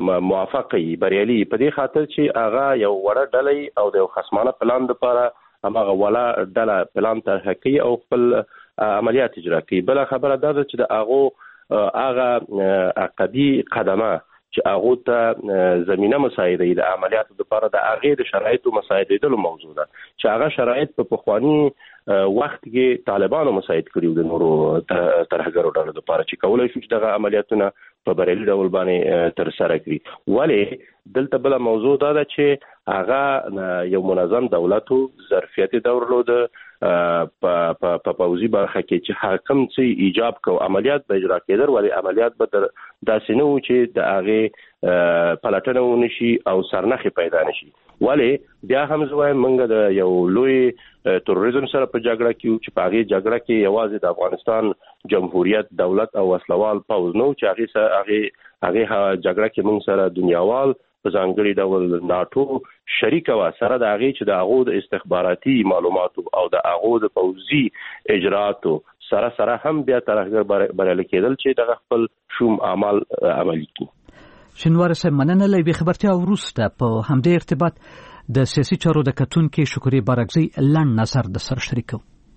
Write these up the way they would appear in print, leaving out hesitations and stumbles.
موافقه بریالي په دې خاطر چې هغه یو وړه ډله او د خصمانه پلان لپاره هغه ولا ډله پلان طرح کوي او خپل عملیات اجرا کوي. بل خبره دا ده چې د هغه عقدي قدمه چې هغه ته زمينه مساعده د عملیاتو لپاره د هغه د شرایطو مساعدېدلو موضوع ده چې هغه شرایط په پخوانی وخت کې طالبانو مساعد کړیو د نورو ترهګرو ډلو لپاره چې کولای شي چې دغه عملیاتونه په بریالي ډول باندې تر سره کړي. ولې دلته بل موضوع دا ده چې هغه یو منظم دولت ظرفیت درلود په پوزي برخه کې چې حاکم چې ایجاب کو عملیات به اجرا کېدل ولې عملیات به داسې نه و چې د هغه پلاتنه ونشي او سرنخي پیدا نشي. ولې بیا هم زوای منګه د یو لوی تروریزم سره په جګړه کې چې په هغه جګړه کې یوازې د افغانستان جمهوریت دولت او وسلوال پوز نو چې هغه جګړه کې موږ سره دنیاوال په ځانګړي ډول ناتو شریک و سره د هغه چې د هغه د استخباراتي معلوماتو او د هغه د پوزي اجراتو سره هم بیا ترهګر بریالي کېدل چې د خپل شوم اعمال عملي کړي. شینوار صاحب مننه لوي خبرتیا ورسته په همدې ارتباط د سیاسي چارو د کتون کې شکرې بارګزی لړ نظر د سر شریکو.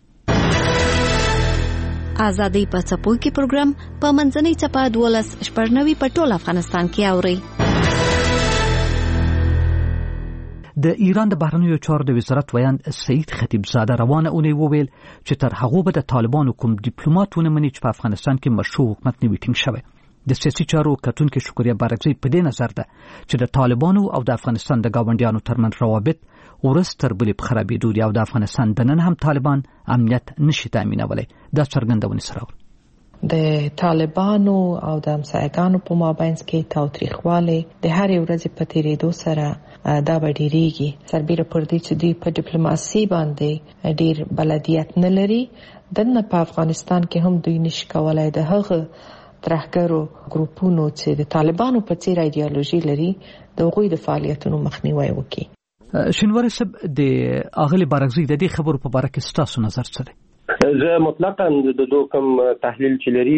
آزادۍ په څپو کې پروګرام په منځنۍ چپه 12 په ټول افغانستان کې اوري. د ایران د بهرنیو چارو د وزارت ویان سعید خطیبزاده روانه اونۍ وویل چې تر هغه به د طالبانو کوم ډیپلوماټونه مني چې په افغانستان کې مشروع حکومت نه وي ټینګ شوی. د سیاسي چارو کتون کې شکریا بارګزی په دې نظر ده چې د طالبانو او د افغانستان د گاونډیانو ترمنځ روابط ورستر بلې په خرابېدو دي او د افغانستان د نن هم طالبان امنیت نشي تامینولی. دا څرګندونه سره د طالبانو او د همسایګانو په مابینځ کې تاوتریخوالی د هرې ورځې په تیریدو سره دا به ډیریږي. سربیره پر دې چې دوی په ډیپلوماسي باندې ډیر بلدیت نه لري دنه په افغانستان کې هم دوی نشي کولای د هغه ترهګرو ګروپونو چې د طالبانو په څیر ایډیالوژي لري د هغوی د فعالیتونو مخنیوي وکړي. شینوار صاحب د اغلی بارګزی د دې خبرو په اړه کې ستاسو نظر څه دی؟ زه مطلقاً د کوم تحلیل چې لري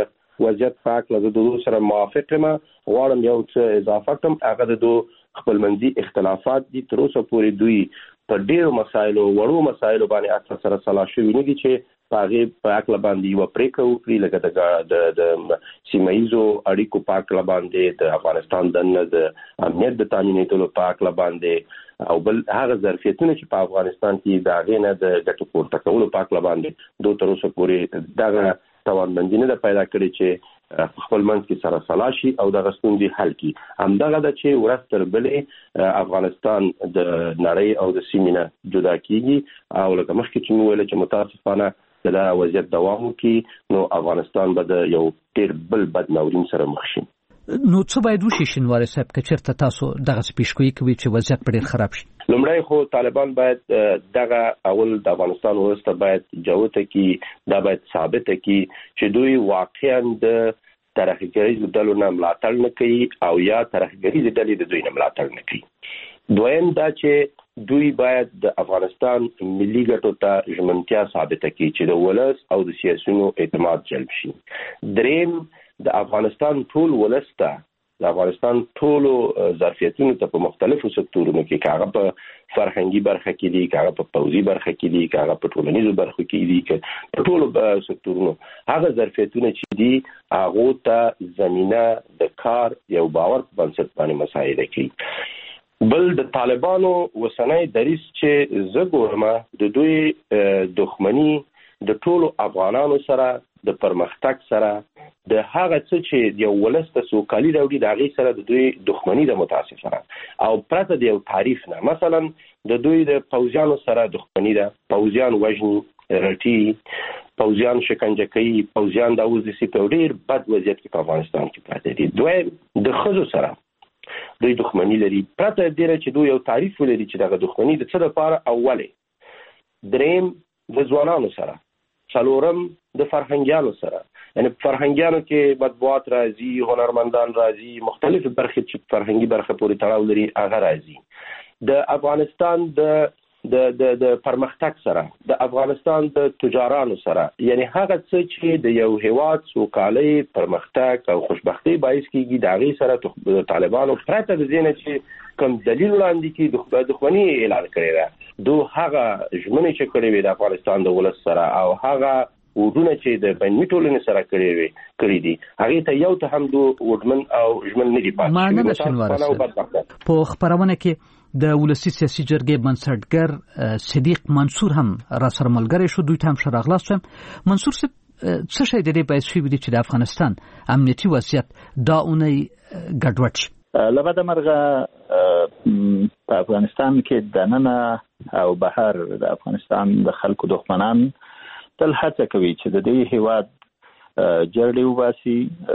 د وضعیت په اړه د سره موافق یم. غواړم یو څه اضافه کوم. هغه د خپلمنځي اختلافات دي تر اوسه پورې دوی په ډیرو مسایلو وړو مسایلو باندې سره سلا شوي نه دي چې په هغه په اړه باندې یو پریکړه وکړي لکه د سیمایزو اړیکو په اړه باندې د افغانستان د امنیت د تامینېدلو په اړه باندې او بل هغه ظرفیتونه چې په افغانستان کې د هغه نه د ګټو پورته کولو په اړه باندې دوه تر اوسه پورې دغه توانمندي نه پیدا کړي چې خپل منځ کې سره سلا شي او د غستوندي حل کی. همدغه د چې ورستر بلې افغانستان د نړۍ او د سیمې نه جدا کیږي او لکه مخکې چې ویل چې متاسفانه دا وضعیت دوام وکړي نو افغانستان به د یو ډیر بل بد ناورین سره مخ شي. نو څه باید وشي شینوار صاحب که چېرته تاسو دغه پیشګویي کوي چې وضعیت به ډیر خراب شي؟ لومړی خو طالبان باید دغه اول د افغانستان ورسته باید جوته کی دا باید ثابت کی چې دوی واقعا د ترهګریزو ډلو نه ملاتړ نه کوي او یا ترهګریزې ډلې د دوی نه ملاتړ نه کوي. دویم دا چې دوی باید د افغانستان ملي ګټو ته ژمنتیا ثابت کړي چې د ولس او د سیاسيونو اعتماد جلب شي. دریم د افغانستان ټول ولسته د افغانستان ټولو ظرفیتونو ته په مختلفو سکتورونو کې کاغه په فرهنګي برخه کې دي کاغه په پوځي برخه کې دي کاغه په ټولنیزو برخو کې دي په ټولو سکتورونو هغه ظرفیتونه چې دي هغه ته زمينه د کار یو باور په بنسټ باندې مساعده کوي. بل د طالبانو وسنۍ دریس چې زه ګورم د دوی دښمنی د ټولو افغانانو سره د پرمختګ سره د هغه څه چې یو ولسته سوکالي راوړي د هغې سره د دوی دښمني د متاسفانه او پرته د یو تعریف نه مثلا د دوی د پوځیانو سره دښمني ده. پوځیان وژني رټي پوځیان شکنجه کوي پوځیان د اوس په ډیر بد وضعیت کې په افغانستان کې پراته دي. دوی د ښځو سره دوی دښمني لري پرته د دې چې دوی یو تعریف ولري چې دغه دښمني د څه لپاره اوله. دریم د ځوانانو سره. څلورم د فرهنګیانو سره یعنی فرهنګیانو کې مطبوعات راځي هنرمندان راځي مختلف برخې چې فرهنګي برخه پورې تړاو لري هغه راځي. د افغانستان د د پرمختګ سره د افغانستان د تجارانو سره یعنی هغه څه چې د یو هیواد سوکالي پرمختګ او خوشبختی باعث کیږي د هغه سره طالبانو پرته د دې چې کوم دلیل وړاندې کی دښمنی اعلان کړی دی دوه هغه ژمنې چې کړې وي د افغانستان د ولس سره او هغه ودونه چې د بیني ټولنې سره کړی دي هغه ته یو ته هم دوه ودمن او ژمن نه دي پاتې په خبرونه کې د ولسی سیاسي جرګې بنسټګر صدیق منصور هم را سره ملګری شو دوی ته هم شراغلاس شو منصور څه شي د دې باعث شوی دی چې د افغانستان امنیتي وضعیت دا اونۍ ګډوډ شي لبد مرغه په افغانستان کې د ننه او بهر د افغانستان د خلکو دښمنان تل هڅه کوي چې د دې هیواد جرړې وباسي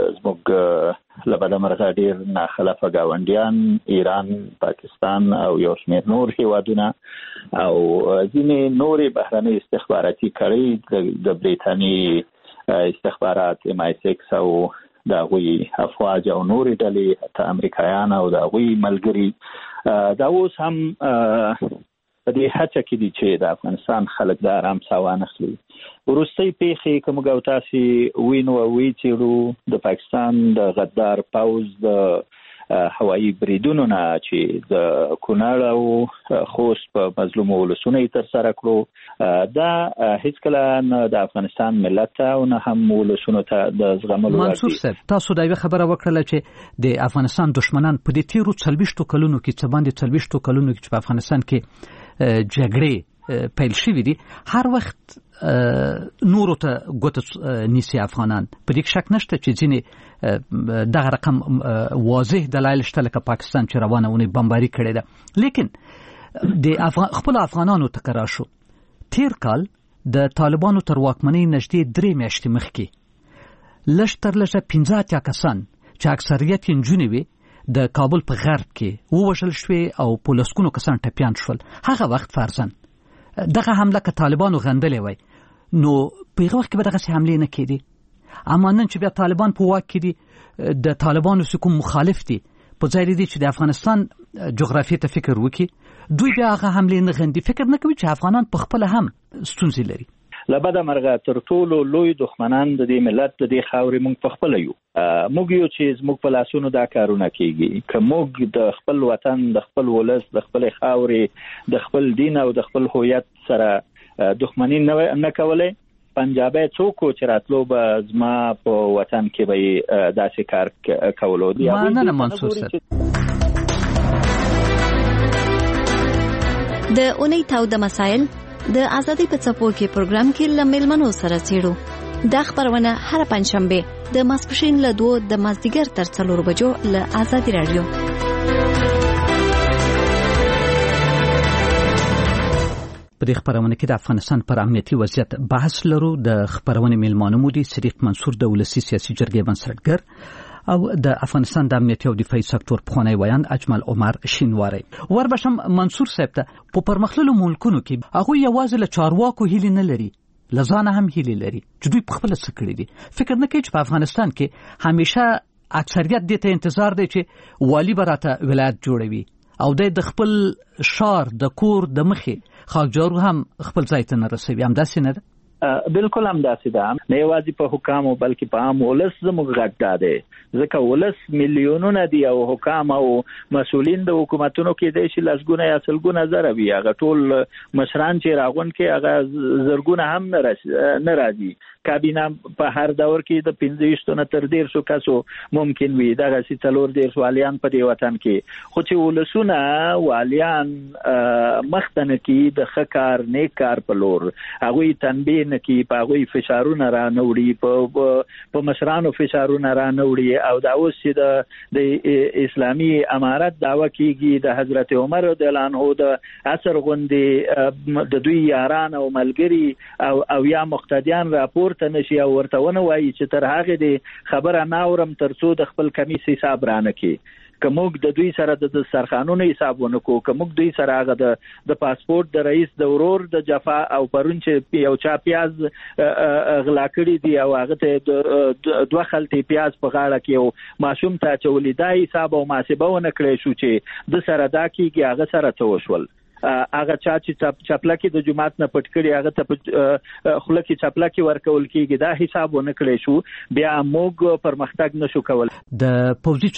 زموږ لبد مرغه ډیر ناخلفه گاونډیان ایران پاکستان او یو شمېر نور هیوادونه او ځینې نورې بهرنۍ استخباراتي کړۍ د بریتانیې استخبارات MI6 او د هغوی افواج او نورې ډلې حتی امریکایان او د هغوی ملګري دا اوس هم په دې هڅه کې دي چې د افغانستان خلک د آرام ساه وانخلي وروستۍ پیښې که موږ او تاسې وینو او ویڅېړو د پاکستان د غدار پوځ د هوایي بریدونو نه چې د کونړ او خوست په مظلومو ولسونو یې ترسره کړو دا هیڅکله نه د افغانستان ملت ته او نه هم ولسونو ته د زغملو وړ دي. منصور صاحب تاسو دا یوه خبره وکړله چې د افغانستان دښمنان په دې تیرو 40 کلونو کې څه باندې 40 کلونو کې چې په افغانستان کې جګړې پیل شوې دي هر وخت نورو ته ګوته نیسي افغانان په دې شک نشته چې ځینې دغه رقم واضح دلایل شته لکه پاکستان چې روانه ونی بمباري کړې ده لیکن د خپل افغانانو تکرار شو تیر کال د طالبانو تر واکمنۍ نږدې 3 میاشتې مخکې لږ تر لږه 15 کسان چې اکثریت یې نجونې وي د کابل په غرب کې ووژل شوې او په لسګونو کسان ټپیان شول هغه وخت فرضاً دغه حمله که طالبانو غندلې وای نو په هغه وخت کې به دغه حمله نه کېدې اما نن چې بیا طالبان په واک کې دي د طالبانو کوم مخالف دي په ځای دي چې د افغانستان جغرافیې ته فکر وکړي دوی بیا هغه حمله نه غندي فکر نه کوي چې افغانان په خپل هم ستونزې لري لبد مرغه تر ټولو لوی دښمنان د دې ملت د دې خاورې موږ په خپل یو موږ یو چې زموږ په لاسونو دا کارونه کیږي که موږ د خپل وطن د خپل ولس د خپل خاورې د خپل دین او د خپل هویت سره دښمنی نه کولای پنجابي څوک چې راتلو به زما په وطن کې به داسې کار کولو دی نه منصور صاحب د اونۍ تاو د مسائل د ازادي په څپو کې پروګرام کې لمل منو سره چیرو د خبرونه هر پنځشنبه د ماسپښین له 2 د مازدیګر تر 4 بجو له ازادي رادیو په دې خبرونه کې د افغانستان پر امنیتي وضعیت بحث لرو د خبرونه میلمانو مو دي صدیق منصور د ولسی سیاسي جرګې بنسټګر او د افغانستان د امنیتي او دفاعي سکتور پخوانی ویان اجمل عمر شینواری وربشم منصور صاحب ته په پرمختللو ملکونو کې هغه یوازې له چارواکو هیلې نه لري لزانه هم هیلې لري چې دوی په خپل څه کړی دي فکر نه کوي چې په افغانستان کې همیشه اکثریت دې ته انتظار دی چې والی براته ولایت جوړوي او د خپل شار د کور د مخې خاکجارو هم خپل ځای ته نه رسوي هم داسې نه ده بالکل هم داسې ده نه یوازې په حکام او بلکې په عام ولس زموږ غږ ده ځکه ولس میلیونونه دي او حکام او مسؤلین د حکومتونو کې د شي لسګونه یا سلګونه زره وي هغه ټول مشران چې راغون کې هغه زرګونه هم نه راځي کابینه په هر دور کې د 15 نه تر 150 کسو ممکن وي دغه سي تلور د والیان په دې وطن کې خو چې ولسونه والیان مختنه کې د خکار نیک کار په لور هغه تنبیه نه کې په هغه فشارونه را نوړي په مشرانو فشارونه را نوړي او دا اوس چې د اسلامي امارت دعوه کیږي د حضرت عمر رضی الله عنه د اثر غوندي د دوی یاران او ملګری او یا مقتدیان راپور ته نشي او ورته ونه وایي چې تر هغه دی خبره ناورم ترڅو د خپل کمیس حساب رانه کې کومګ د دوی سره د سرخانونو حساب ونکو کومګ دوی سره هغه د پاسپورت د رئیس د ورور د جفا او پرون چې یو چا پیاز غلا کړی دی او هغه ته دوه خلټي پیاز په غاړه کې او ماشوم ته چولې دا حساب او محاسبه ونه کړی شو چې د سره دا کیږي هغه سره ته وشول هغه چې چپلکی د جماعت نه پټ کړي هغه ته خلکی چپلکی ورکول کیږي دا حساب ونه کړی شو بیا موږ پرمختګ نشو کول. د پوزي